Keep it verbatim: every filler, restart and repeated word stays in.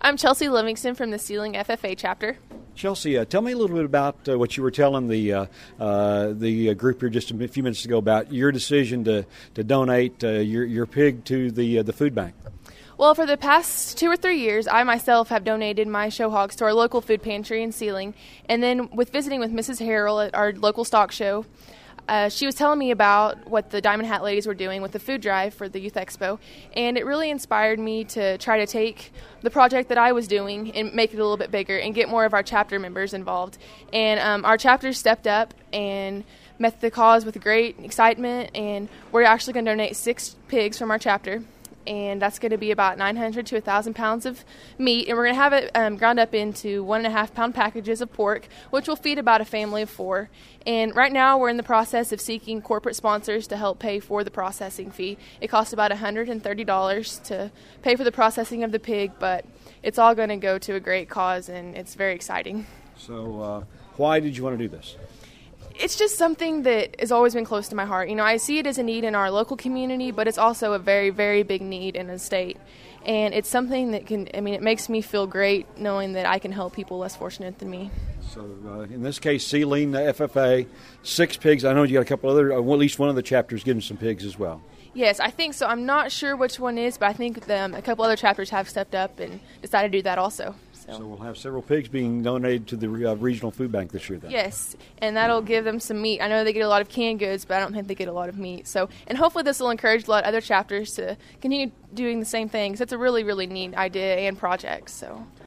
I'm Chelsea Livingston from the Sealing F F A chapter. Chelsea, uh, tell me a little bit about uh, what you were telling the uh, uh, the uh, group here just a few minutes ago about your decision to to donate uh, your your pig to the uh, the food bank. Well, for the past two or three years, I myself have donated my show hogs to our local food pantry in Sealing, and then with visiting with Missus Harrell at our local stock show, uh, she was telling me about what the Diamond Hat ladies were doing with the food drive for the Youth Expo, and it really inspired me to try to take the project that I was doing and make it a little bit bigger and get more of our chapter members involved. And um, our chapter stepped up and met the cause with great excitement, and we're actually going to donate six pigs from our chapter. And that's going to be about nine hundred to one thousand pounds of meat. And we're going to have it um, ground up into one and a half pound packages of pork, which will feed about a family of four. And right now we're in the process of seeking corporate sponsors to help pay for the processing fee. It costs about one hundred thirty dollars to pay for the processing of the pig, but it's all going to go to a great cause, and it's very exciting. So uh, why did you want to do this? It's just something that has always been close to my heart. You know, I see it as a need in our local community, but it's also a very, very big need in the state. And it's something that can, I mean, it makes me feel great knowing that I can help people less fortunate than me. So uh, in this case, Sealing, the F F A, six pigs. I know you got a couple other, uh, at least one of the chapters getting some pigs as well. Yes, I think so. I'm not sure which one is, but I think the, um, a couple other chapters have stepped up and decided to do that also. So. so we'll have several pigs being donated to the uh, regional food bank this year then. Yes, and that'll give them some meat. I know they get a lot of canned goods, but I don't think they get a lot of meat. So, and hopefully this will encourage a lot of other chapters to continue doing the same thing, because it's a really, really neat idea and project. So.